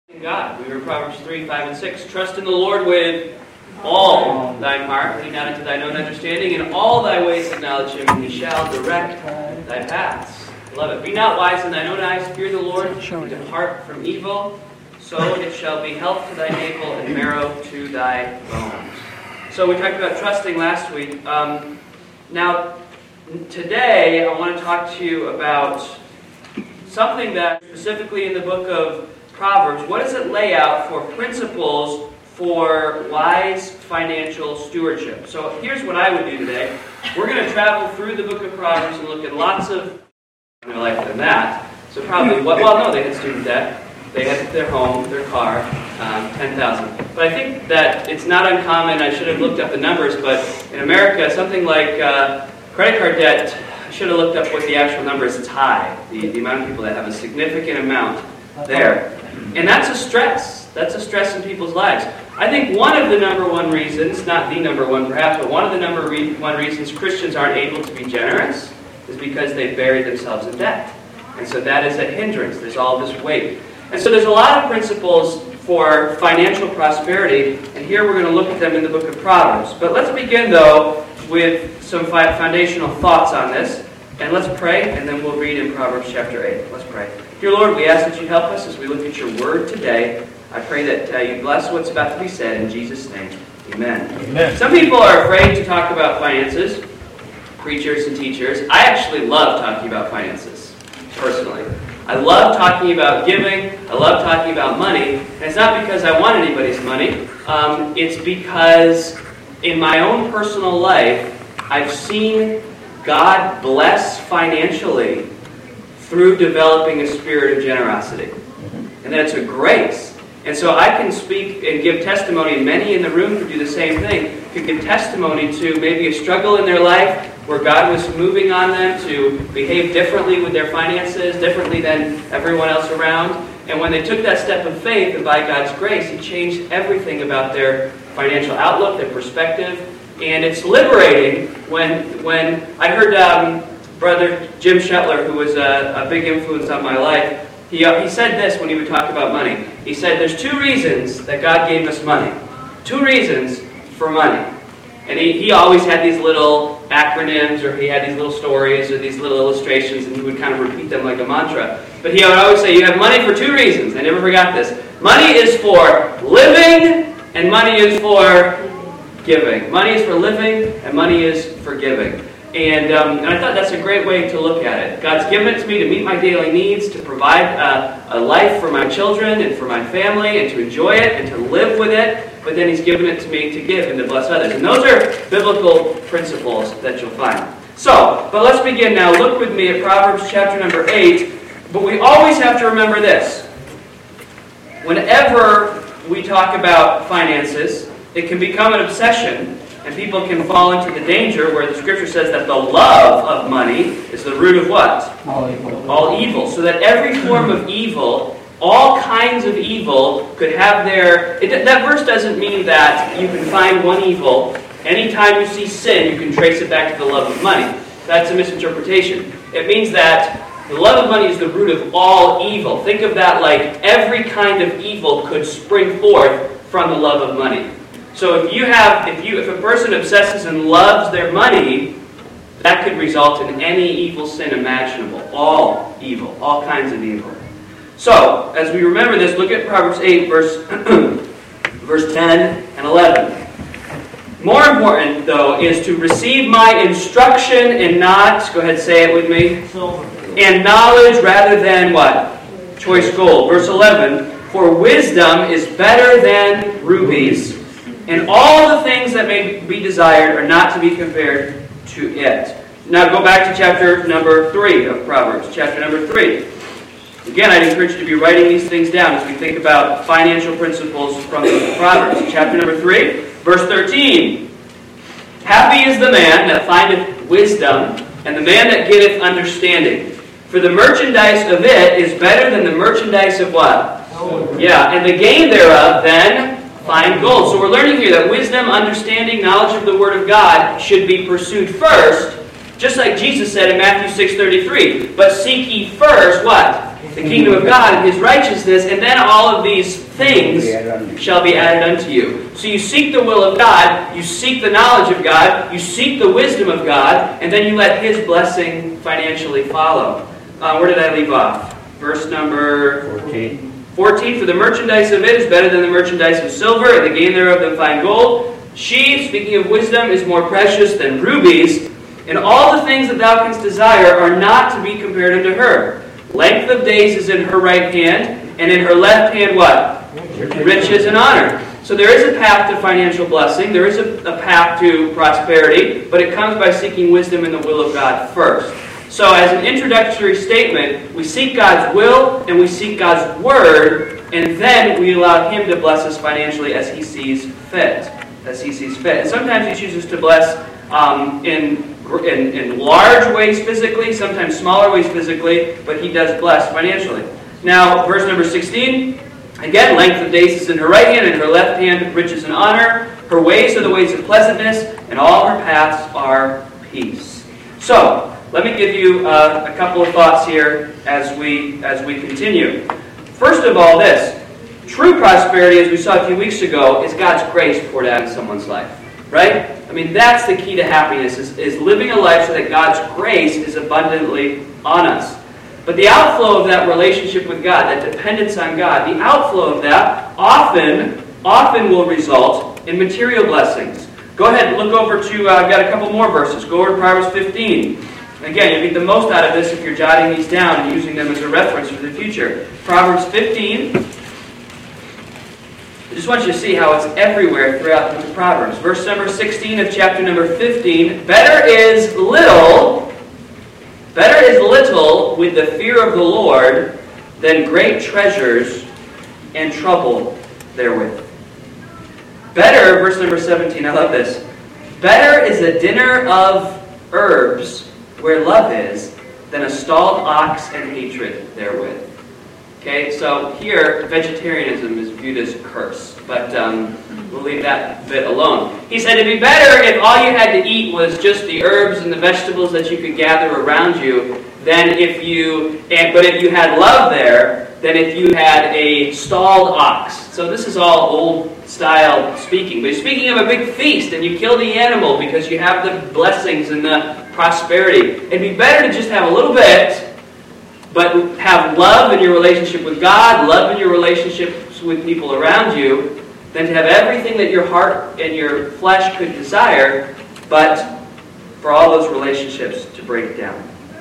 God. We read Proverbs 3, 5, and 6. Trust in the Lord with all thine heart, lean not into thine own understanding, in all thy ways acknowledge him, and he shall direct thy paths. Love it. Be not wise in thine own eyes, fear the Lord, and depart from evil. So it shall be health to thy navel and marrow to thy bones. So we talked about trusting last week. Now, today I want to talk to you about something that specifically in the book of Proverbs, what does it lay out for principles for wise financial stewardship? So here's what I would do today. We're going to travel through the book of Proverbs and look at lots of in their life than that. So probably, well, no, they had student debt. They had their home, their car, 10,000. But I think that it's not uncommon. I should have looked up the numbers, but in America, something like credit card debt, I should have looked up what the actual number is. It's high. The amount of people that have a significant amount there. And that's a stress. That's a stress in people's lives. I think one of the number one reasons, not the number one perhaps, but one of the number one reasons Christians aren't able to be generous is because they've buried themselves in debt. And so that is a hindrance. There's all this weight. And so there's a lot of principles for financial prosperity, and here we're going to look at them in the book of Proverbs. But let's begin, though, with some foundational thoughts on this. And let's pray, and then we'll read in Proverbs chapter 8. Let's pray. Dear Lord, we ask that you help us as we look at your word today. I pray that you bless what's about to be said in Jesus' name. Amen. Amen. Some people are afraid to talk about finances, preachers and teachers. I actually love talking about finances, personally. I love talking about giving. I love talking about money. And it's not because I want anybody's money. It's because in my own personal life, I've seen God bless financially through developing a spirit of generosity. And that's a grace. And so I can speak and give testimony, and many in the room could do the same thing, could give testimony to maybe a struggle in their life where God was moving on them to behave differently with their finances, differently than everyone else around. And when they took that step of faith, and by God's grace, He changed everything about their financial outlook, their perspective. And it's liberating when I heard Brother Jim Shetler, who was a big influence on my life, he said this when he would talk about money. He said, there's two reasons that God gave us money. Two reasons for money. And he always had these little acronyms, or he had these little stories, or these little illustrations, and he would kind of repeat them like a mantra. But he would always say, you have money for two reasons. I never forgot this. Money is for living, and money is for giving. Money is for living, and money is for giving. And I thought that's a great way to look at it. God's given it to me to meet my daily needs, to provide a life for my children and for my family, and to enjoy it and to live with it. But then He's given it to me to give and to bless others. And those are biblical principles that you'll find. So, but let's begin now. Look with me at Proverbs chapter number 8. But we always have to remember this. Whenever we talk about finances, it can become an obsession, and people can fall into the danger where the Scripture says that the love of money is the root of what? All evil. All evil. So that every form of evil, all kinds of evil, could have their... that verse doesn't mean that you can find one evil. Anytime you see sin, you can trace it back to the love of money. That's a misinterpretation. It means that the love of money is the root of all evil. Think of that like every kind of evil could spring forth from the love of money. So if a person obsesses and loves their money, that could result in any evil sin imaginable. All evil. All kinds of evil. So, as we remember this, look at Proverbs 8, verse 10 and 11. More important, though, is to receive my instruction and not, go ahead, say it with me, Silver. And knowledge rather than what? Choice gold. Verse 11, for wisdom is better than rubies, and all the things that may be desired are not to be compared to it. Now go back to chapter number 3 of Proverbs. Chapter number 3. Again, I'd encourage you to be writing these things down as we think about financial principles from the Proverbs. Chapter number 3, verse 13. Happy is the man that findeth wisdom, and the man that getteth understanding. For the merchandise of it is better than the merchandise of what? Gold. Yeah, and the gain thereof than fine gold. So we're learning here that wisdom, understanding, knowledge of the Word of God should be pursued first, just like Jesus said in Matthew 6:33. But seek ye first what? the kingdom of God and his righteousness, and then all of these things shall be added unto you. So you seek the will of God, you seek the knowledge of God, you seek the wisdom of God, and then you let his blessing financially follow. Where did I leave off? Verse number 14. 14, for the merchandise of it is better than the merchandise of silver, and the gain thereof than fine gold. She, speaking of wisdom, is more precious than rubies, and all the things that thou canst desire are not to be compared unto her. Length of days is in her right hand, and in her left hand what? Riches and honor. So there is a path to financial blessing, there is a path to prosperity, but it comes by seeking wisdom in the will of God first. So as an introductory statement, we seek God's will and we seek God's word, and then we allow him to bless us financially as he sees fit. As he sees fit. And sometimes he chooses to bless in large ways physically, sometimes smaller ways physically, but he does bless financially. Now, verse number 16, again, length of days is in her right hand, and her left hand riches and honor. Her ways are the ways of pleasantness, and all her paths are peace. So, let me give you a couple of thoughts here as we continue. First of all, this. True prosperity, as we saw a few weeks ago, is God's grace poured out in someone's life. Right? I mean, that's the key to happiness, is living a life so that God's grace is abundantly on us. But the outflow of that relationship with God, that dependence on God, the outflow of that often will result in material blessings. Go ahead and look over to, I've got a couple more verses. Go over to Proverbs 15. Again, you'll get the most out of this if you're jotting these down and using them as a reference for the future. Proverbs 15. I just want you to see how it's everywhere throughout the book of Proverbs. Verse number 16 of chapter number 15. Better is little with the fear of the Lord than great treasures and trouble therewith. Better, verse number 17, I love this. Better is a dinner of herbs where love is, than a stalled ox and hatred therewith. Okay, so here, vegetarianism is viewed as a curse, but we'll leave that bit alone. He said it'd be better if all you had to eat was just the herbs and the vegetables that you could gather around you, but if you had love there, than if you had a stalled ox. So this is all old style speaking, but he's speaking of a big feast, and you kill the animal because you have the blessings and the prosperity. It'd be better to just have a little bit, but have love in your relationship with God, love in your relationships with people around you, than to have everything that your heart and your flesh could desire, but for all those relationships to break down.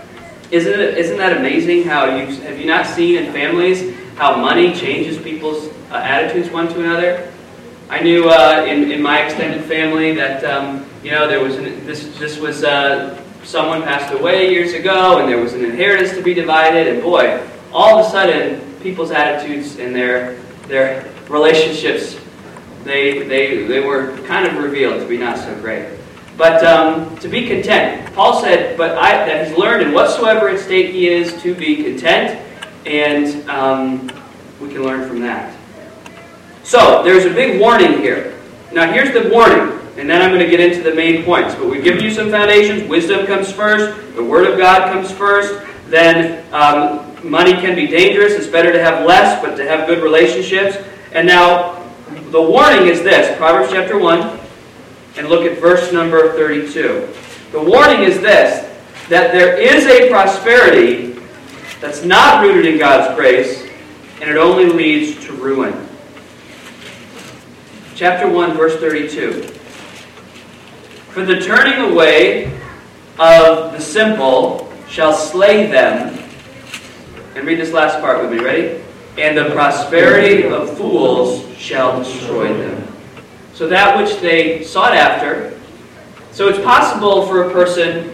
Isn't that amazing how have you not seen in families how money changes people's attitudes one to another? I knew in my extended family that there was this was someone passed away years ago, and there was an inheritance to be divided, and boy, all of a sudden people's attitudes and their relationships they were kind of revealed to be not so great. But to be content, Paul said, that he's learned in whatsoever state he is to be content, and we can learn from that. So, there's a big warning here. Now, here's the warning, and then I'm going to get into the main points. But we've given you some foundations. Wisdom comes first. The Word of God comes first. Then money can be dangerous. It's better to have less, but to have good relationships. And now, the warning is this. Proverbs chapter 1. And look at verse number 32. The warning is this, that there is a prosperity that's not rooted in God's grace, and it only leads to ruin. Chapter 1, verse 32. For the turning away of the simple shall slay them. And read this last part with me, ready? And the prosperity of fools shall destroy them. So that which they sought after. So it's possible for a person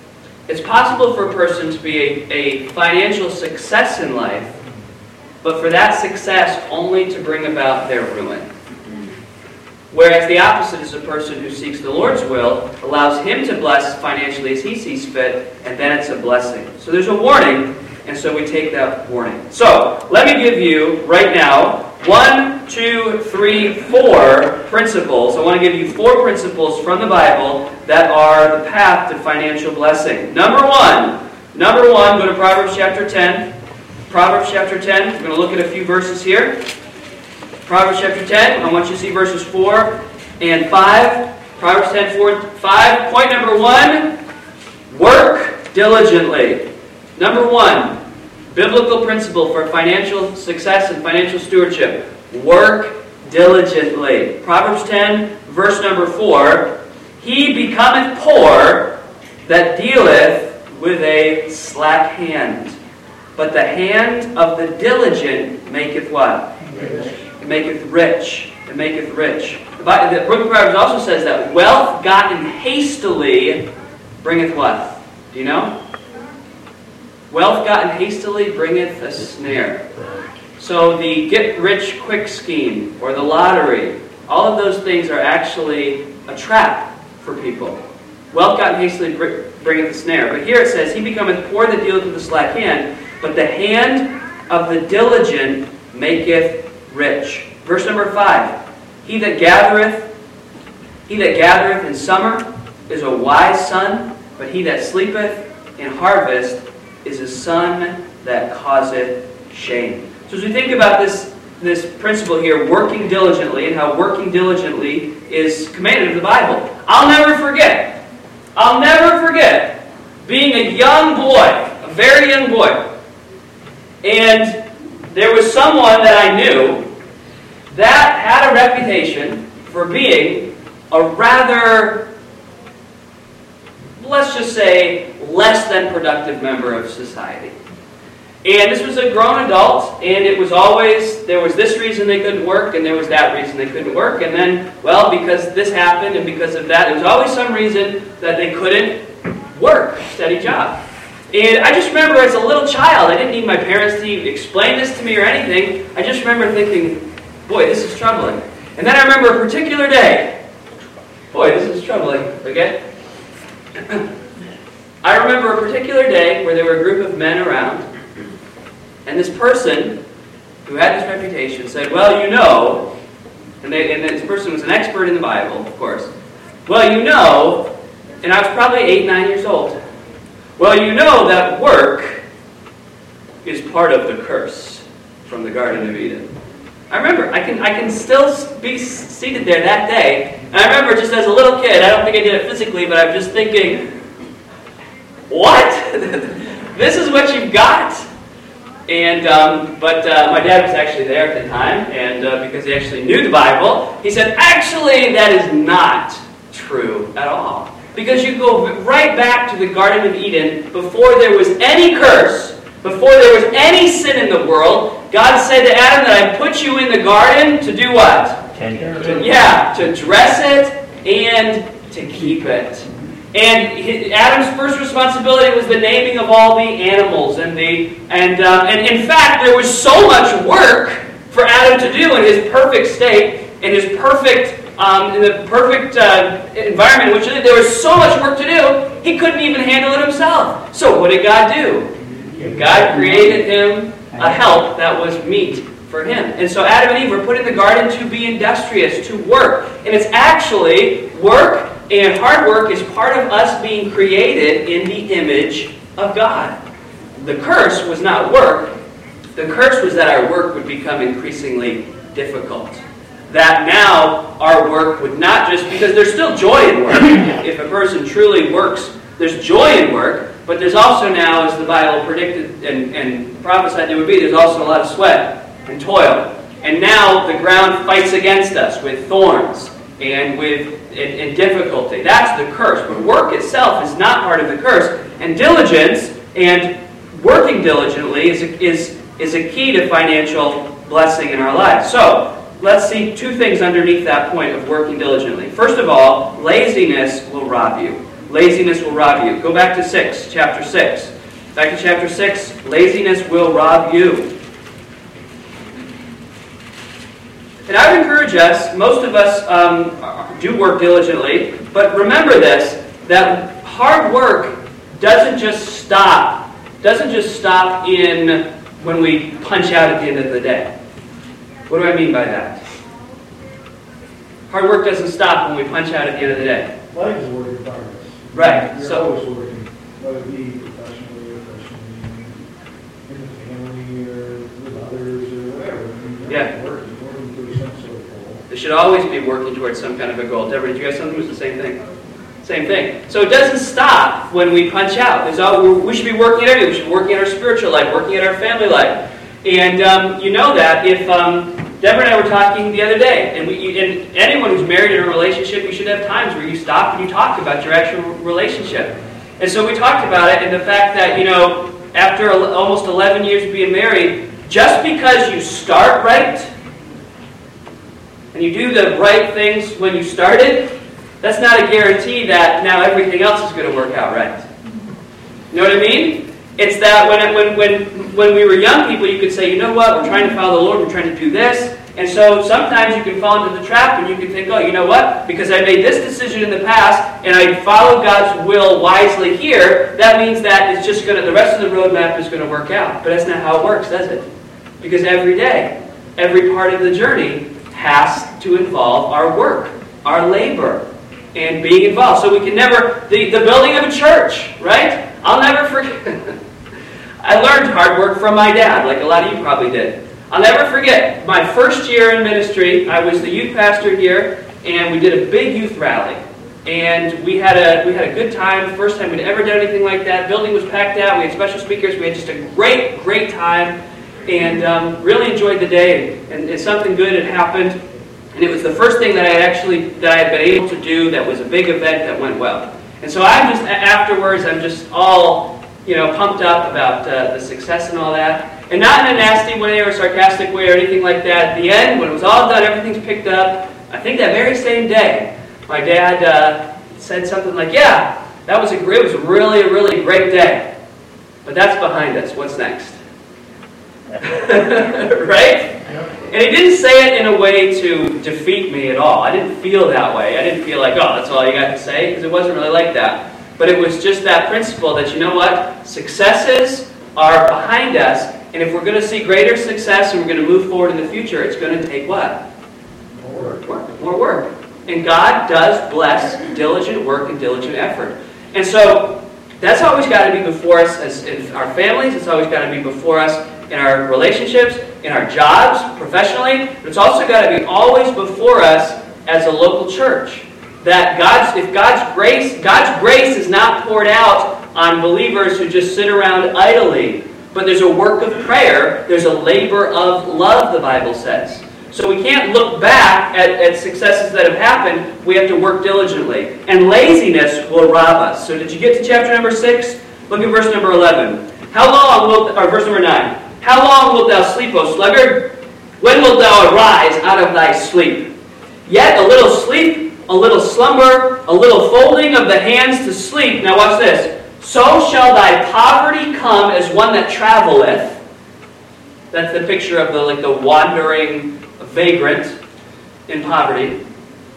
to be a financial success in life, but for that success only to bring about their ruin. Whereas the opposite is a person who seeks the Lord's will, allows Him to bless financially as He sees fit, and then it's a blessing. So there's a warning, and so we take that warning. So let me give you right now 1, 2, 3, 4 principles. I want to give you 4 principles from the Bible that are the path to financial blessing. Number one, go to Proverbs chapter 10. Proverbs chapter 10. We're going to look at a few verses here. Proverbs chapter 10. I want you to see verses 4 and 5. Proverbs 10, 4 and 5. Point number 1, work diligently. Number 1, biblical principle for financial success and financial stewardship. Work diligently. Proverbs 10, verse number 4. He becometh poor that dealeth with a slack hand. But the hand of the diligent maketh what? Rich. It maketh rich. It maketh rich. The book of Proverbs also says that wealth gotten hastily bringeth what? Do you know? Wealth gotten hastily bringeth a snare. So the get-rich-quick scheme or the lottery, all of those things are actually a trap for people. Wealth gotten hastily bringeth a snare. But here it says, he becometh poor that dealeth with a slack hand, but the hand of the diligent maketh rich. Verse number 5. He that gathereth in summer is a wise son, but he that sleepeth in harvest is a son that causeth shame. So as we think about this principle here, working diligently, and how working diligently is commanded in the Bible, I'll never forget being a young boy, a very young boy, and there was someone that I knew that had a reputation for being a rather, let's just say, less than productive member of society. And this was a grown adult, and it was always, there was this reason they couldn't work, and there was that reason they couldn't work, and then, well, because this happened, and because of that, there was always some reason that they couldn't work, steady job. And I just remember as a little child, I didn't need my parents to even explain this to me or anything, I just remember thinking, boy, this is troubling. And then I remember a particular day, boy, this is troubling, okay? I remember a particular day where there were a group of men around, and this person who had this reputation said, well, you know, and this person was an expert in the Bible, of course. Well, you know, and I was probably 8, 9 years old. Well, you know that work is part of the curse from the Garden of Eden. I remember, I can still be seated there that day, and I remember just as a little kid, I don't think I did it physically, but I'm just thinking, what? This is what you've got? And but my dad was actually there at the time, and because he actually knew the Bible, he said, actually, that is not true at all. Because you go right back to the Garden of Eden, before there was any curse, before there was any sin in the world, God said to Adam that I put you in the garden to do what? Yeah, to dress it and to keep it. And Adam's first responsibility was the naming of all the animals, and in fact there was so much work for Adam to do in his perfect state, in his perfect in the perfect environment in which there was so much work to do, he couldn't even handle it himself. So what did God do? God created him a help that was meet for him. And so Adam and Eve were put in the garden to be industrious, to work. And it's actually work. And hard work is part of us being created in the image of God. The curse was not work. The curse was that our work would become increasingly difficult. That now our work would not just, because there's still joy in work. If a person truly works, there's joy in work, but there's also now, as the Bible predicted and prophesied there would be, there's also a lot of sweat and toil. And now the ground fights against us with thorns and with and difficulty. That's the curse. But work itself is not part of the curse. And diligence and working diligently is a key to financial blessing in our lives. So, let's see two things underneath that point of working diligently. First of all, laziness will rob you. Laziness will rob you. Go back to chapter 6. Back to chapter 6, laziness will rob you. And I would encourage us, most of us do work diligently, but remember this, that hard work doesn't just stop in when we punch out at the end of the day. What do I mean by that? Hard work doesn't stop when we punch out at the end of the day. Life is a work in progress. Right. You're always working, whether it be professionally or personally, in the family, Yeah. Working towards some sort of goal. They should always be working towards some kind of a goal. Deborah, did you guys something? It was the same thing. Same thing. So it doesn't stop when we punch out. We should be working at everything. We should be working at our spiritual life, working at our family life. And you know that if Deborah and I were talking the other day, and anyone who's married in a relationship, you should have times where you stop and you talk about your actual relationship. And so we talked about it and the fact that, after almost 11 years of being married, just because you start right and you do the right things when you started, that's not a guarantee that now everything else is going to work out right. You know what I mean? It's that when we were young people, you could say, you know what, we're trying to follow the Lord, we're trying to do this. And so sometimes you can fall into the trap and you can think, oh, you know what, because I made this decision in the past and I followed God's will wisely here, that means that it's just the rest of the roadmap is going to work out. But that's not how it works, does it? Because every day, every part of the journey has to involve our work, our labor, and being involved. So we can never, the building of a church, right? I'll never forget. I learned hard work from my dad, like a lot of you probably did. I'll never forget my first year in ministry. I was the youth pastor here, and we did a big youth rally. And we had a good time. First time we'd ever done anything like that. Building was packed out. We had special speakers. We had just a great time, and really enjoyed the day. And something good had happened. And it was the first thing that I had been able to do that was a big event that went well. And so afterwards, I'm just all, pumped up about the success and all that. And not in a nasty way or sarcastic way or anything like that. At the end, when it was all done, everything's picked up. I think that very same day, my dad said something like, yeah, it was a really great day. But that's behind us. What's next? Right? And he didn't say it in a way to defeat me at all. I didn't feel that way. I didn't feel like, oh, that's all you got to say, because it wasn't really like that. But it was just that principle that, you know what? Successes are behind us, and if we're going to see greater success and we're going to move forward in the future, it's going to take what? More work. And God does bless diligent work and diligent effort. And so that's always got to be before us as in our families. It's always got to be before us in our relationships, in our jobs, professionally. But it's also got to be always before us as a local church. That God's grace is not poured out on believers who just sit around idly. But there's a work of prayer. There's a labor of love, the Bible says. So we can't look back at successes that have happened. We have to work diligently. And laziness will rob us. So did you get to chapter number 6? Look at verse number 11. Verse number 9. How long wilt thou sleep, O sluggard? When wilt thou arise out of thy sleep? Yet a little sleep, a little slumber, a little folding of the hands to sleep. Now watch this. So shall thy poverty come as one that traveleth. That's the picture of the wandering vagrant in poverty.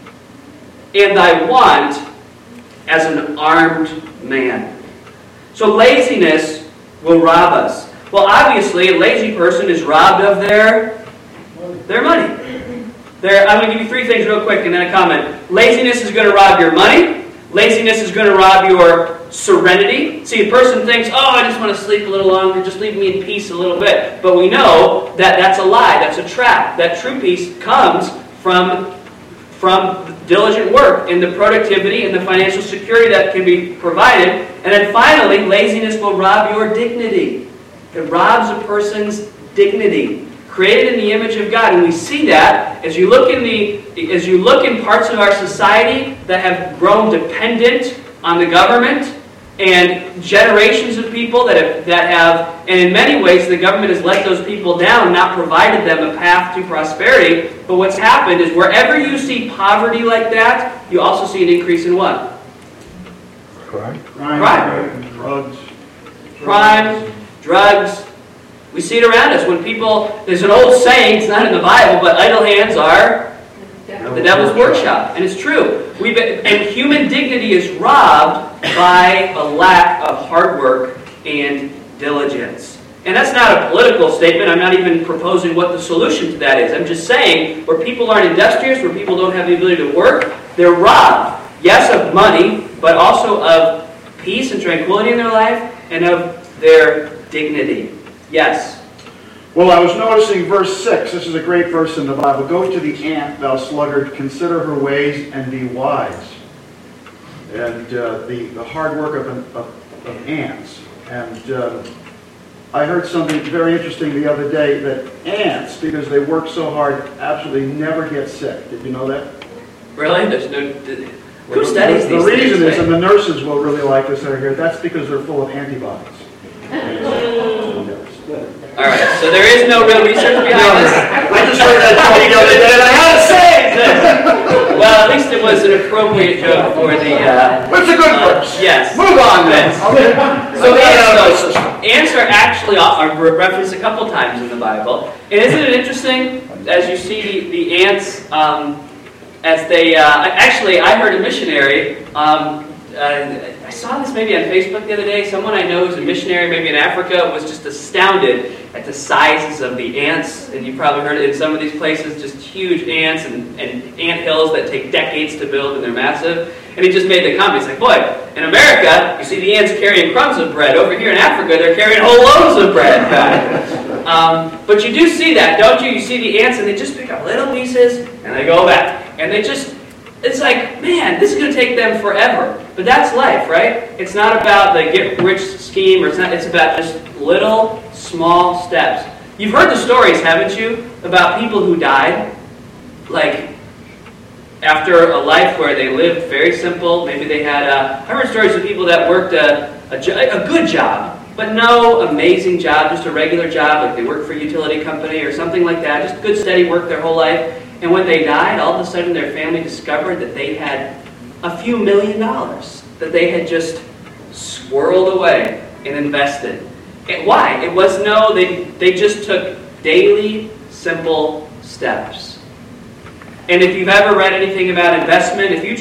And thy want as an armed man. So laziness will rob us. Well, obviously, a lazy person is robbed of their money. I'm going to give you 3 things real quick and then a comment. Laziness is going to rob your money. Laziness is going to rob your serenity. See, a person thinks, oh, I just want to sleep a little longer, just leave me in peace a little bit. But we know that that's a lie, that's a trap. That true peace comes from diligent work and the productivity and the financial security that can be provided. And then finally, laziness will rob your dignity. It robs a person's dignity. Created in the image of God, and we see that as you look in parts of our society that have grown dependent on the government, and generations of people that have, and in many ways the government has let those people down, not provided them a path to prosperity. But what's happened is wherever you see poverty like that, you also see an increase in what? Crime. Crime, drugs. We see it around us. When people, there's an old saying, it's not in the Bible, but idle hands are the devil's workshop. And it's true. And human dignity is robbed by a lack of hard work and diligence. And that's not a political statement. I'm not even proposing what the solution to that is. I'm just saying, where people aren't industrious, where people don't have the ability to work, they're robbed, yes, of money, but also of peace and tranquility in their life, and of their dignity. Yes? Well, I was noticing verse 6. This is a great verse in the Bible. Go to the ant, thou sluggard, consider her ways and be wise. And the hard work of ants. And I heard something very interesting the other day, that ants, because they work so hard, absolutely never get sick. Did you know that? Really? There's no... Who studies these things? The reason is, and the nurses will really like this that are here, that's because they're full of antibodies. All right, so there is no real research behind this. I just heard that joke the other day, and I had to say it. Well, at least it was an appropriate joke for the... It's a good verse. Yes. Move on then. So ants are actually referenced a couple times in the Bible. And isn't it interesting, as you see the ants, as they... actually, I heard a missionary... I saw this maybe on Facebook the other day. Someone I know who's a missionary, maybe in Africa, was just astounded at the sizes of the ants. And you probably heard it in some of these places, just huge ants and ant hills that take decades to build, and they're massive. And he just made the comment. He's like, boy, in America, you see the ants carrying crumbs of bread. Over here in Africa, they're carrying whole loads of bread. But you do see that, don't you? You see the ants, and they just pick up little pieces, and they go back. And they just... It's like, man, this is going to take them forever. But that's life, right? It's not about the get-rich scheme, or it's about just little, small steps. You've heard the stories, haven't you, about people who died, like, after a life where they lived very simple. Maybe they had, I heard stories of people that worked a good job, but no amazing job, just a regular job, like they worked for a utility company or something like that, just good, steady work their whole life. And when they died, all of a sudden their family discovered that they had a few $1 million that they had just swirled away and invested. And why? It was they just took daily, simple steps. And if you've ever read anything about investment, if you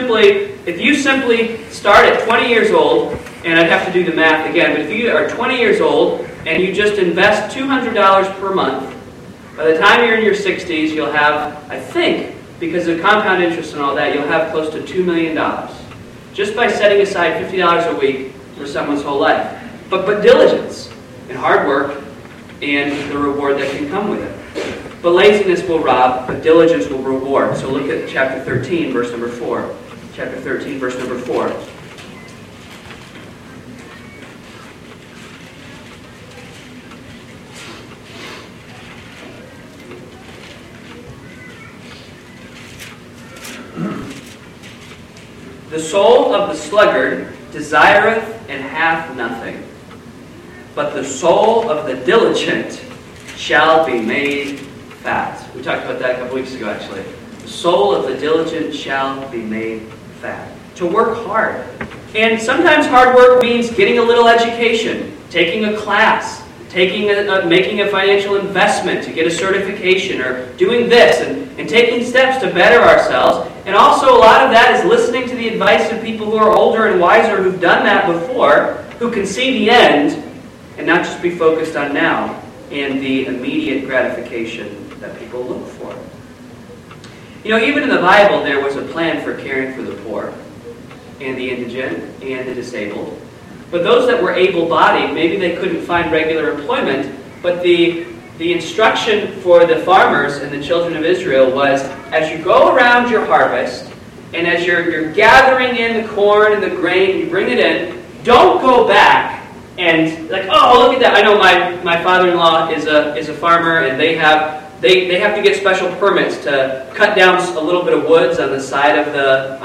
simply start at 20 years old, and I'd have to do the math again, but if you are 20 years old and you just invest $200 per month, by the time you're in your 60s, you'll have, I think, because of compound interest and all that, you'll have close to $2 million. Just by setting aside $50 a week for someone's whole life. But diligence and hard work and the reward that can come with it. But laziness will rob, but diligence will reward. So look at chapter 13, verse number 4. Chapter 13, verse number 4. The soul of the sluggard desireth and hath nothing, but the soul of the diligent shall be made fat. We talked about that a couple weeks ago, actually. The soul of the diligent shall be made fat. To work hard. And sometimes hard work means getting a little education, taking a class, making a financial investment to get a certification, or doing this, and taking steps to better ourselves. And also a lot of that is listening to the advice of people who are older and wiser, who've done that before, who can see the end and not just be focused on now and the immediate gratification that people look for. You know, even in the Bible there was a plan for caring for the poor and the indigent and the disabled. But those that were able-bodied, maybe they couldn't find regular employment, but the instruction for the farmers and the children of Israel was, as you go around your harvest, and as you're gathering in the corn and the grain, you bring it in, don't go back and like, oh, look at that. I know my father-in-law is a farmer, and they have to get special permits to cut down a little bit of woods on the side of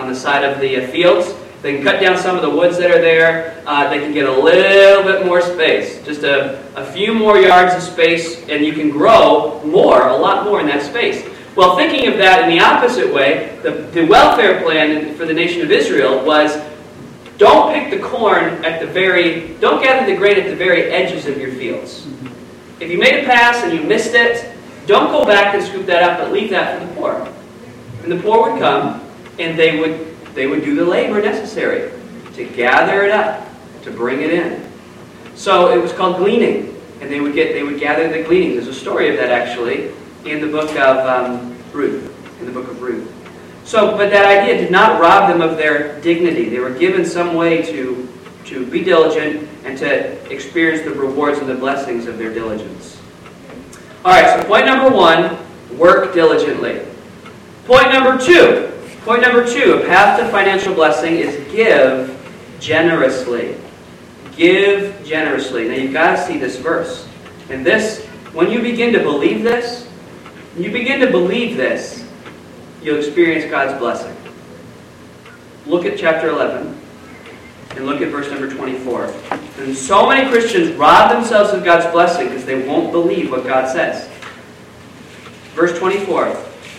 the fields. They can cut down some of the woods that are there. They can get a little bit more space, just a few more yards of space, and you can grow a lot more in that space. Well, thinking of that in the opposite way, the welfare plan for the nation of Israel was, don't pick the corn don't gather the grain at the very edges of your fields. If you made a pass and you missed it, don't go back and scoop that up, but leave that for the poor. And the poor would come, and they would do the labor necessary to gather it up, to bring it in. So it was called gleaning, and they would gather the gleaning. There's a story of that actually in the book of Ruth. In the book of Ruth. So, but that idea did not rob them of their dignity. They were given some way to be diligent and to experience the rewards and the blessings of their diligence. All right, so point number 1, work diligently. Point number 2, a path to financial blessing is give generously. Give generously. Now you've got to see this verse. And this, when you begin to believe this, you'll experience God's blessing. Look at chapter 11 and look at verse number 24. And so many Christians rob themselves of God's blessing because they won't believe what God says. Verse 24.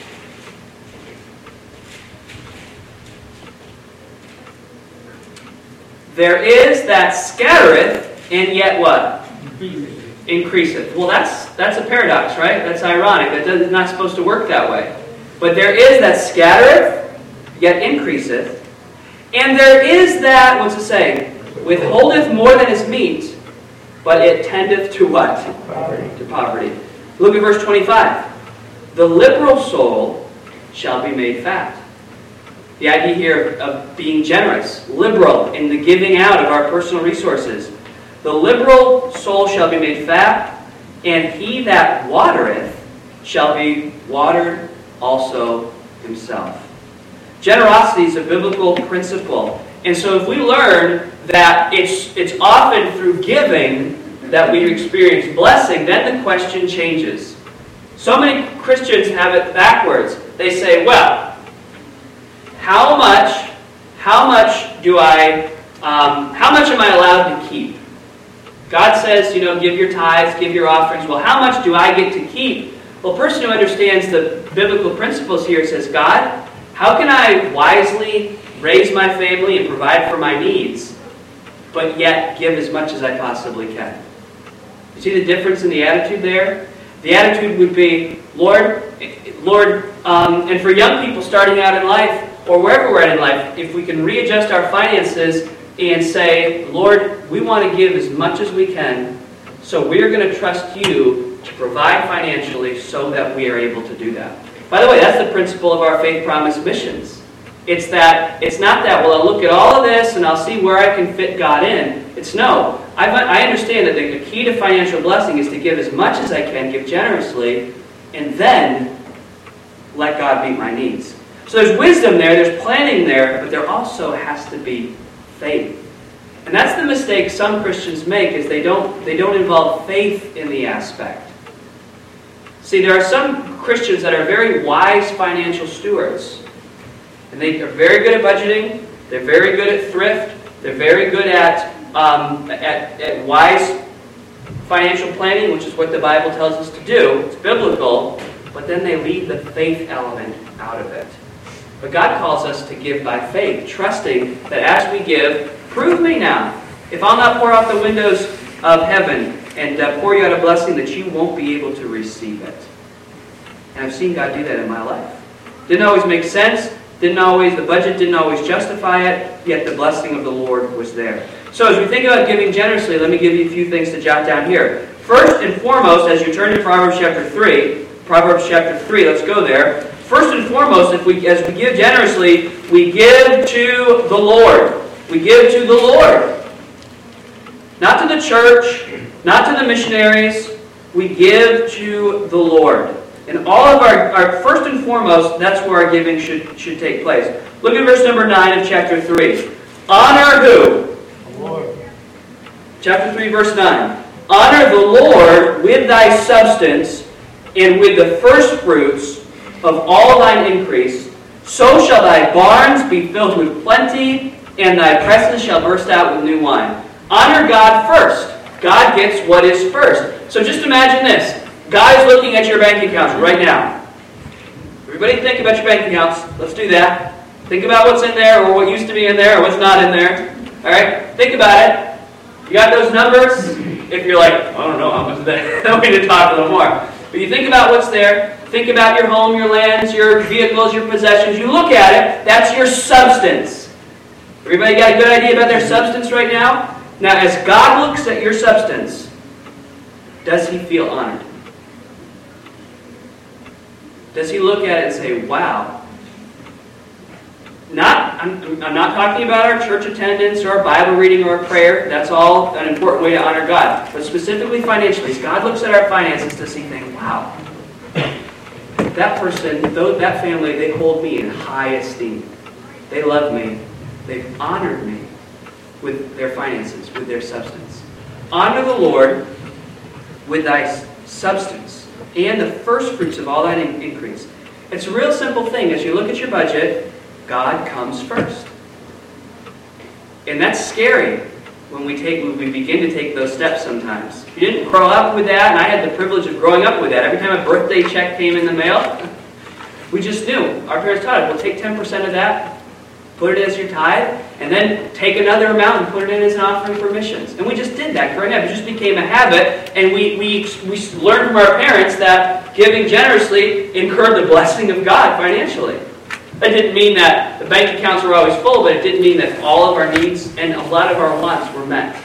There is that scattereth, and yet what? Increaseth. Well, that's a paradox, right? That's ironic. That's not supposed to work that way. But there is that scattereth, yet increaseth. And there is that, what's it say? Withholdeth more than is meet, but it tendeth to what? Poverty. To poverty. Look at verse 25. The liberal soul shall be made fat. The idea here of being generous, liberal in the giving out of our personal resources. The liberal soul shall be made fat, and he that watereth shall be watered also himself. Generosity is a biblical principle. And so if we learn that it's often through giving that we experience blessing, then the question changes. So many Christians have it backwards. They say, well, how much am I allowed to keep? God says, give your tithes, give your offerings. Well, how much do I get to keep? Well, a person who understands the biblical principles here says, God, how can I wisely raise my family and provide for my needs, but yet give as much as I possibly can? You see the difference in the attitude there? The attitude would be, Lord, and for young people starting out in life, or wherever we're at in life, if we can readjust our finances and say, Lord, we want to give as much as we can, so we're going to trust you to provide financially so that we are able to do that. By the way, that's the principle of our Faith Promise missions. It's not that, well, I'll look at all of this and I'll see where I can fit God in. It's no. I understand that the key to financial blessing is to give as much as I can, give generously, and then let God meet my needs. So there's wisdom there, there's planning there, but there also has to be faith. And that's the mistake some Christians make, is they don't involve faith in the aspect. See, there are some Christians that are very wise financial stewards. And they are very good at budgeting, they're very good at thrift, they're very good at wise financial planning, which is what the Bible tells us to do. It's biblical, but then they leave the faith element out of it. But God calls us to give by faith, trusting that as we give, prove me now. If I'll not pour out the windows of heaven and pour you out a blessing, that you won't be able to receive it. And I've seen God do that in my life. Didn't always make sense. The budget didn't always justify it, yet the blessing of the Lord was there. So as we think about giving generously, let me give you a few things to jot down here. First and foremost, as you turn to Proverbs chapter 3, let's go there. First and foremost, as we give generously, we give to the Lord. We give to the Lord. Not to the church, not to the missionaries. We give to the Lord. And all of our first and foremost, that's where our giving should take place. Look at verse number 9 of chapter 3. Honor who? The Lord. Chapter 3, verse 9. Honor the Lord with thy substance and with the first fruits of all thine increase. So shall thy barns be filled with plenty, and thy presses shall burst out with new wine. Honor God first. God gets what is first. So just imagine this. God is looking at your bank accounts right now. Everybody think about your bank accounts. Let's do that. Think about what's in there, or what used to be in there, or what's not in there. All right? Think about it. You got those numbers? If you're like, I don't know how much is there, then we need to talk a little more. But you think about what's there. Think about your home, your lands, your vehicles, your possessions. You look at it. That's your substance. Everybody got a good idea about their substance right now? Now, as God looks at your substance, does He feel honored? Does He look at it and say, wow, I'm not talking about our church attendance or our Bible reading or our prayer. That's all an important way to honor God. But specifically financially, God looks at our finances to see things, wow, that person, that family, they hold me in high esteem. They love me. They've honored me with their finances, with their substance. Honor the Lord with thy substance and the first fruits of all thine increase. It's a real simple thing. As you look at your budget, God comes first. And that's scary when we begin to take those steps sometimes. If you didn't grow up with that, and I had the privilege of growing up with that, every time a birthday check came in the mail, we just knew. Our parents taught us, we'll take 10% of that, put it as your tithe, and then take another amount and put it in as an offering for missions. And we just did that growing up. It just became a habit, and we learned from our parents that giving generously incurred the blessing of God financially. That didn't mean that the bank accounts were always full, but it did mean that all of our needs and a lot of our wants were met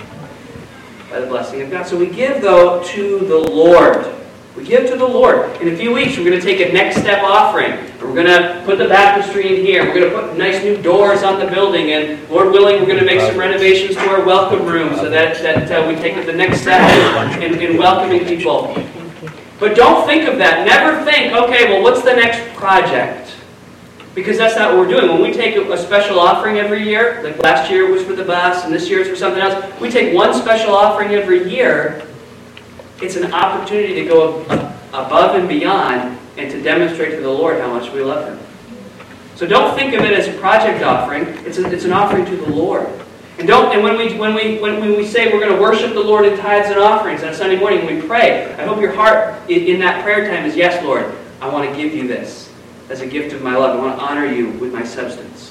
by the blessing of God. So we give, though, to the Lord. We give to the Lord. In a few weeks, we're going to take a next step offering. We're going to put the baptistry in here. We're going to put nice new doors on the building. And Lord willing, we're going to make some renovations to our welcome room so that we take the next step in welcoming people. But don't think of that. Never think, okay, well, what's the next project? Because that's not what we're doing. When we take a special offering every year, like last year it was for the bus and this year it's for something else, we take one special offering every year. It's an opportunity to go above and beyond and to demonstrate to the Lord how much we love Him. So don't think of it as a project offering. It's an offering to the Lord. And when we say we're going to worship the Lord in tithes and offerings on Sunday morning, when we pray, I hope your heart in that prayer time is, yes, Lord, I want to give you this as a gift of my love. I want to honor you with my substance.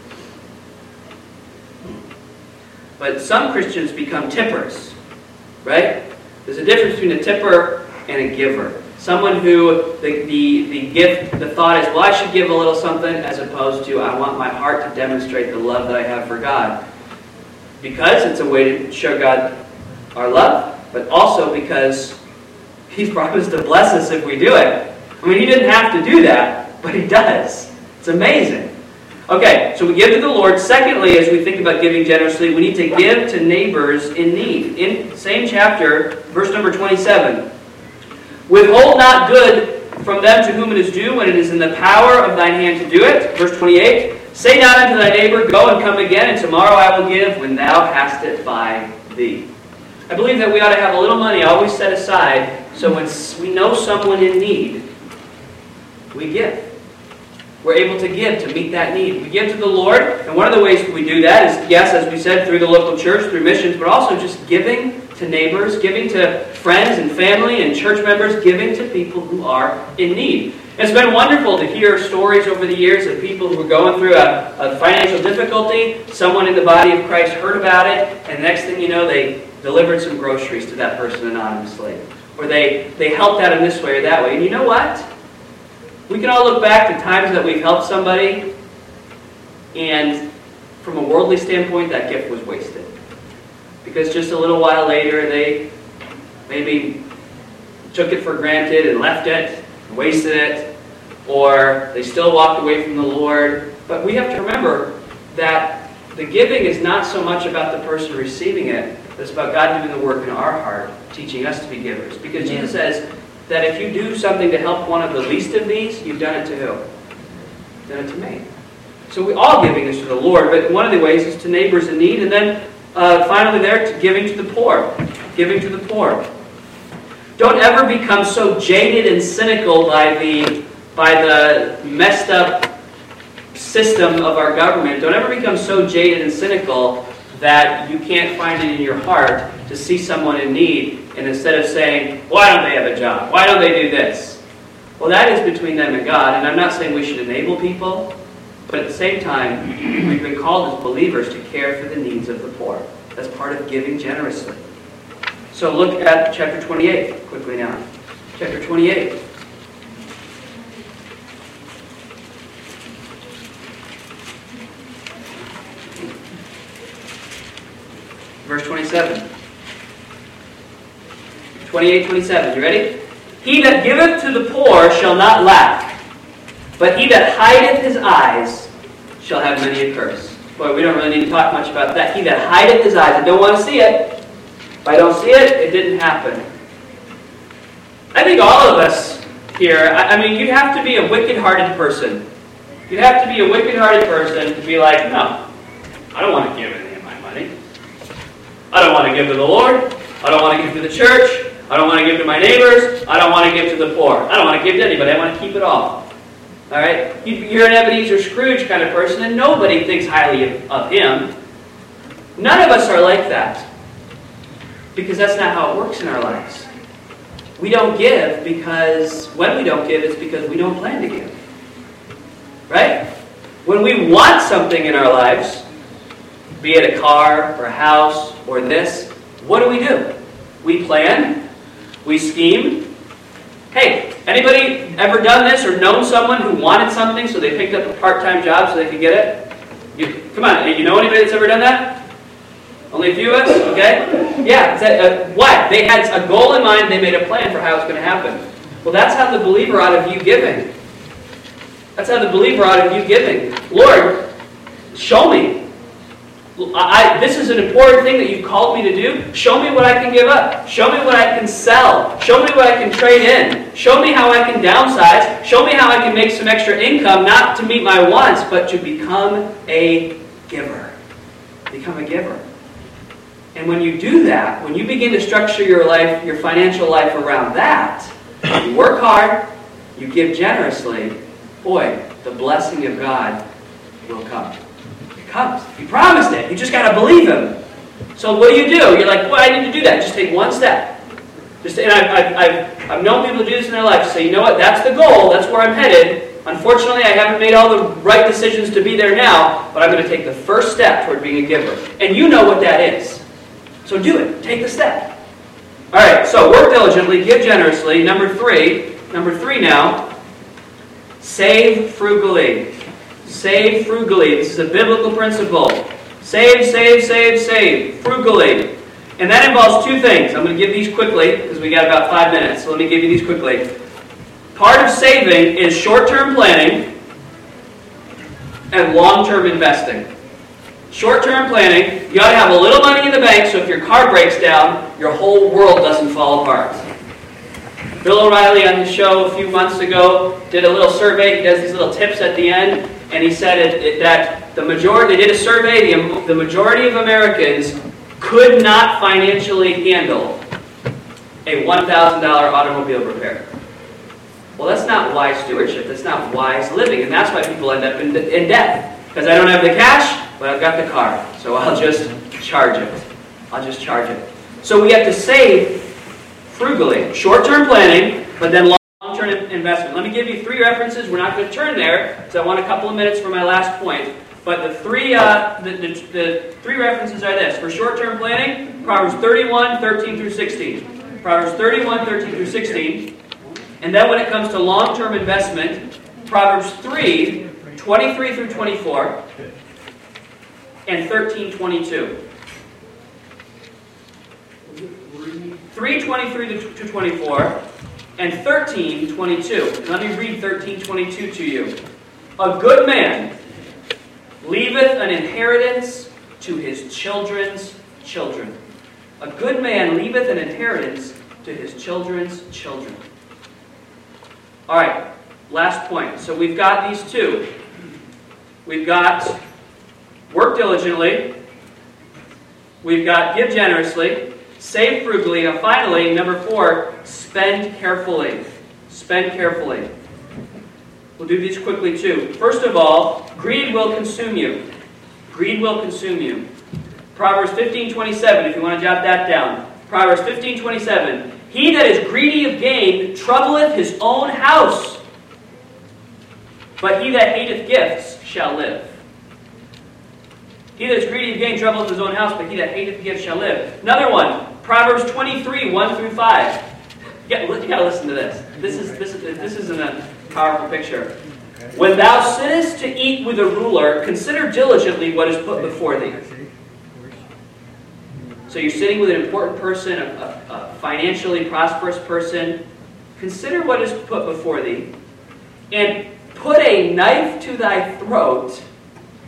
But some Christians become tippers, right? There's a difference between a tipper and a giver. Someone who the thought is, well, I should give a little something, as opposed to, I want my heart to demonstrate the love that I have for God. Because it's a way to show God our love, but also because He's promised to bless us if we do it. I mean, He didn't have to do that, but He does. It's amazing. Okay, so we give to the Lord. Secondly, as we think about giving generously, we need to give to neighbors in need. In same chapter, verse number 27. Withhold not good from them to whom it is due, when it is in the power of thine hand to do it. Verse 28. Say not unto thy neighbor, go and come again, and tomorrow I will give, when thou hast it by thee. I believe that we ought to have a little money always set aside, so when we know someone in need, we give. We're able to give to meet that need. We give to the Lord, and one of the ways we do that is, yes, as we said, through the local church, through missions, but also just giving to neighbors, giving to friends and family and church members, giving to people who are in need. It's been wonderful to hear stories over the years of people who were going through a financial difficulty. Someone in the body of Christ heard about it, and the next thing you know, they delivered some groceries to that person anonymously. Or they helped out in this way or that way. And you know what? We can all look back to times that we've helped somebody, and from a worldly standpoint, that gift was wasted. Because just a little while later, they maybe took it for granted and left it, wasted it, or they still walked away from the Lord. But we have to remember that the giving is not so much about the person receiving it, but it's about God doing the work in our heart, teaching us to be givers. Because Jesus says that if you do something to help one of the least of these, you've done it to who? You've done it to me. So we all giving is to the Lord, but one of the ways is to neighbors in need, and then finally there, to giving to the poor. Giving to the poor. Don't ever become so jaded and cynical by the messed up system of our government. Don't ever become so jaded and cynical that you can't find it in your heart to see someone in need, and instead of saying, why don't they have a job? Why don't they do this? Well, that is between them and God, and I'm not saying we should enable people, but at the same time, we've been called as believers to care for the needs of the poor. That's part of giving generously. So look at chapter 28 quickly now. Chapter 28. Verse 27. 28:27. You ready? He that giveth to the poor shall not lack, but he that hideth his eyes shall have many a curse. Boy, we don't really need to talk much about that. He that hideth his eyes, I don't want to see it. If I don't see it, it didn't happen. I think all of us here, I mean, you'd have to be a wicked-hearted person. You'd have to be a wicked-hearted person to be like, no, I don't want to give any of my money. I don't want to give to the Lord. I don't want to give to the church. I don't want to give to my neighbors. I don't want to give to the poor. I don't want to give to anybody. I want to keep it all. All right? You're an Ebenezer Scrooge kind of person, and nobody thinks highly of him. None of us are like that. Because that's not how it works in our lives. We don't give because, when we don't give, it's because we don't plan to give. Right? When we want something in our lives, be it a car or a house or this, what do? We plan. We scheme. Hey, anybody ever done this or known someone who wanted something so they picked up a part-time job so they could get it? Come on, you know anybody that's ever done that? Only a few of us? Okay? Yeah. Why? They had a goal in mind. They made a plan for how it's going to happen. Well, that's how the believer ought to view giving. That's how the believer ought to view giving. Lord, show me. This is an important thing that you've called me to do. Show me what I can give up. Show me what I can sell. Show me what I can trade in. Show me how I can downsize. Show me how I can make some extra income, not to meet my wants, but to become a giver. Become a giver. And when you do that, when you begin to structure your life, your financial life around that, you work hard, you give generously, boy, the blessing of God will come. It comes. He promised it. You just got to believe Him. So what do? You're like, well, I need to do that. Just take one step. And I've known people to do this in their life. Say, you know what? That's the goal. That's where I'm headed. Unfortunately, I haven't made all the right decisions to be there now, but I'm going to take the first step toward being a giver. And you know what that is. So do it. Take the step. All right, so work diligently, give generously. Number three now, save frugally. Save frugally. This is a biblical principle. Save, save, save, save. Frugally. And that involves two things. I'm going to give these quickly because we got about 5 minutes. So let me give you these quickly. Part of saving is short-term planning and long-term investing. Short-term planning, you ought to have a little money in the bank so if your car breaks down, your whole world doesn't fall apart. Bill O'Reilly on his show a few months ago did a little survey. He does these little tips at the end, and he said that they did a survey, the majority of Americans could not financially handle a $1,000 automobile repair. Well, that's not wise stewardship. That's not wise living, and that's why people end up in debt. Because I don't have the cash, but I've got the car, so I'll just charge it. So we have to save frugally. Short-term planning, but then long-term investment. Let me give you 3 references. We're not going to turn there, because I want a couple of minutes for my last point. But the three references are this. For short-term planning, Proverbs 31, 13 through 16. Proverbs 31, 13 through 16. And then when it comes to long-term investment, Proverbs 3, 23 through 24. And 13:22. 3:23 to 24 and 13:22. Let me read 13:22 to you. A good man leaveth an inheritance to his children's children. A good man leaveth an inheritance to his children's children. All right, last point. So we've got these two. We've got work diligently. We've got give generously. Save frugally. And finally, number 4, spend carefully. Spend carefully. We'll do these quickly too. First of all, greed will consume you. Greed will consume you. Proverbs 15:27, if you want to jot that down. Proverbs 15:27. He that is greedy of gain troubleth his own house, but he that hateth gifts shall live. He that is greedy of gain troubleth his own house, but he that hateth gifts shall live. Another one, Proverbs 23, 1 through 5. You got to listen to this. This is a powerful picture. When thou sittest to eat with a ruler, consider diligently what is put before thee. So you're sitting with an important person, a financially prosperous person. Consider what is put before thee, and put a knife to thy throat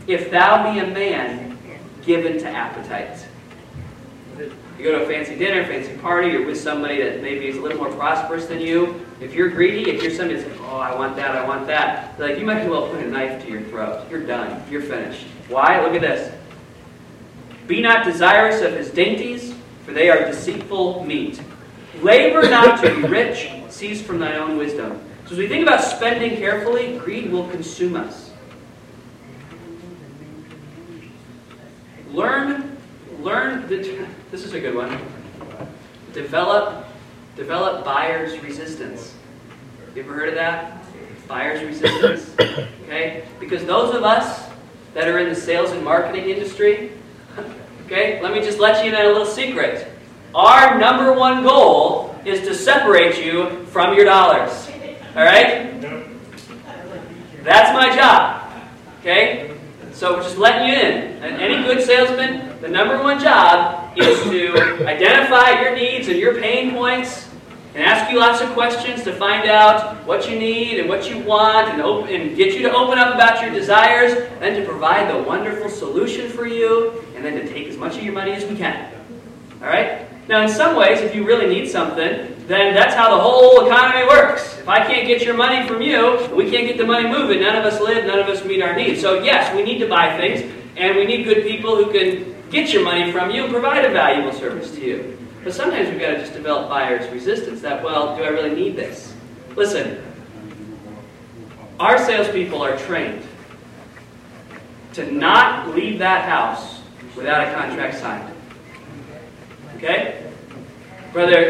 if thou be a man given to appetite. You go to a fancy dinner, fancy party, you're with somebody that maybe is a little more prosperous than you. If you're greedy, if you're somebody that's like, oh, I want that, like, you might as well put a knife to your throat. You're done. You're finished. Why? Look at this. Be not desirous of his dainties, for they are deceitful meat. Labor not to be rich, cease from thine own wisdom. So as we think about spending carefully, greed will consume us. This is a good one. Develop buyer's resistance. You ever heard of that? Buyer's resistance? Okay? Because those of us that are in the sales and marketing industry, okay, let me just let you in on a little secret. Our number one goal is to separate you from your dollars. All right? That's my job. Okay? So just letting you in. And any good salesman, the number one job is to identify your needs and your pain points and ask you lots of questions to find out what you need and what you want and get you to open up about your desires, and to provide the wonderful solution for you, and then to take as much of your money as we can. All right? Now, in some ways, if you really need something, then that's how the whole economy works. If I can't get your money from you, and we can't get the money moving, none of us live, none of us meet our needs. So yes, we need to buy things, and we need good people who can get your money from you and provide a valuable service to you. But sometimes we've got to just develop buyer's resistance that, well, do I really need this? Listen, our salespeople are trained to not leave that house without a contract signed. Okay? Brother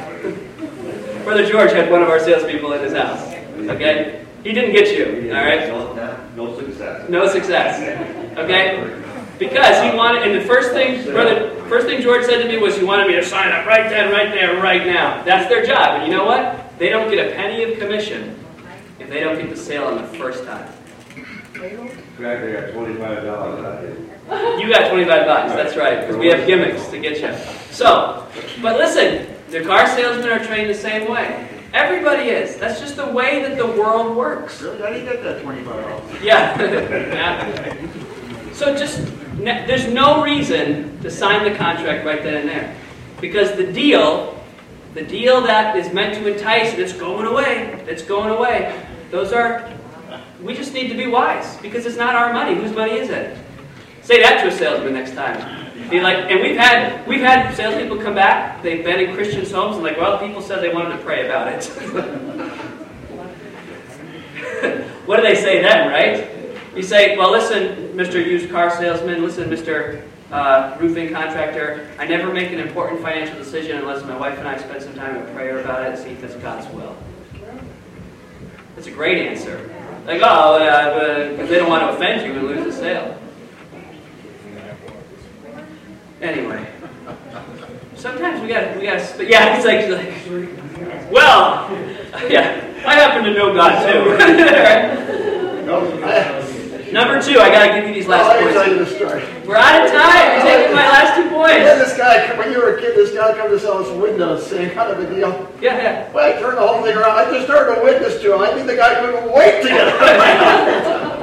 George had one of our salespeople in his house. Okay? He didn't get you. All right? No success. No success. Okay? Because he wanted, and the first thing George said to me was he wanted me to sign up right then, right there, right now. That's their job. And you know what? They don't get a penny of commission if they don't get the sale on the first time. Exactly, I got $25 out of it. You got $25, that's right, because we have gimmicks to get you. So, but listen, the car salesmen are trained the same way. Everybody is. That's just the way that the world works. Really? I didn't get that $25. Yeah. Yeah. So there's no reason to sign the contract right then and there. Because the deal that is meant to entice, and it's going away, we just need to be wise, because it's not our money. Whose money is it? Say that to a salesman next time. Be like, and we've had salespeople come back, they've been in Christians' homes, and like, well, people said they wanted to pray about it. What do they say then, right? You say, well, listen, Mr. Used Car Salesman, listen, Mr. Roofing Contractor, I never make an important financial decision unless my wife and I spend some time in prayer about it and see if it's God's will. That's a great answer. Like, oh, because they don't want to offend you and lose the sale. Anyway, sometimes we gotta, yeah, it's like, well, yeah, I happen to know God too. Number two, I gotta give you these last points. I'll tell you the story. We're out of time. You're taking my last 2 points. Yeah, this guy, when you were a kid, this guy come to sell us windows, same kind of a deal. Yeah. Well, I turned the whole thing around. I just started a witness to him. I think the guy couldn't wait to get it.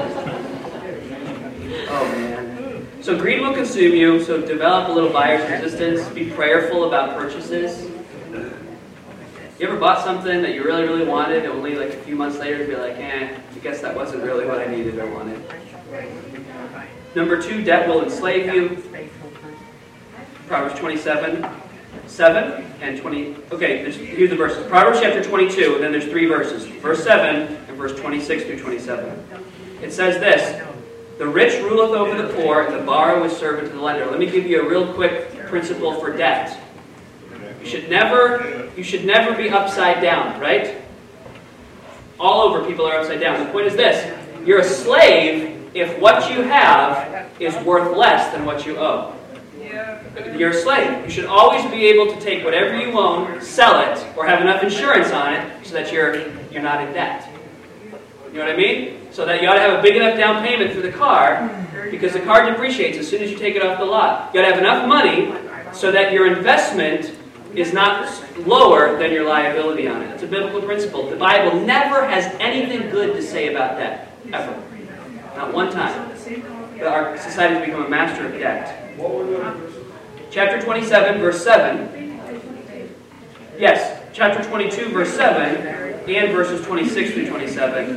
Oh, man. So greed will consume you, so develop a little buyer's resistance. Be prayerful about purchases. You ever bought something that you really, really wanted, and only like a few months later be like, I guess that wasn't really what I needed or wanted. Number two, debt will enslave you. Proverbs 27, 7 and 20. Okay, here's the verses. Proverbs chapter 22, and then there's 3 verses. Verse 7 and verse 26 through 27. It says this, the rich ruleth over the poor, and the borrower is servant to the lender. Let me give you a real quick principle for debt. You should never be upside down, right? All over people are upside down. The point is this, you're a slave if what you have is worth less than what you owe. You're a slave. You should always be able to take whatever you own, sell it, or have enough insurance on it so that you're not in debt. You know what I mean? So that you ought to have a big enough down payment for the car, because the car depreciates as soon as you take it off the lot. You ought to have enough money so that your investment is not lower than your liability on it. That's a biblical principle. The Bible never has anything good to say about debt, ever. Not one time. But our society has become a master of debt. Chapter 27, verse 7. Yes, chapter 22, verse 7, and verses 26 through 27.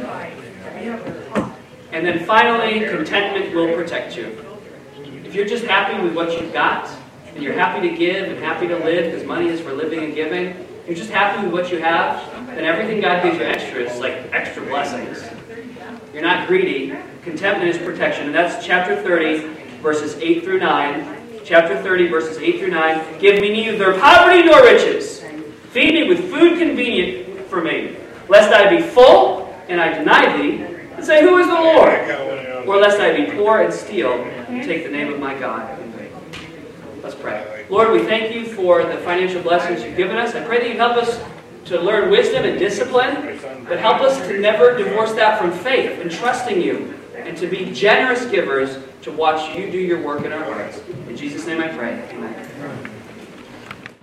And then finally, contentment will protect you. If you're just happy with what you've got, and you're happy to give and happy to live, because money is for living and giving, you're just happy with what you have, then everything God gives you extra is like extra blessings. You're not greedy. Contentment is protection. And that's chapter 30, verses 8 through 9. Chapter 30, verses 8 through 9. Give me neither poverty nor riches. Feed me with food convenient for me, lest I be full and I deny thee, and say, Who is the Lord? Or lest I be poor and steal and take the name of my God in vain. Let's pray. Lord, we thank you for the financial blessings you've given us. I pray that you help us to learn wisdom and discipline, but help us to never divorce that from faith and trusting you, and to be generous givers to watch you do your work in our hearts. In Jesus' name I pray. Amen.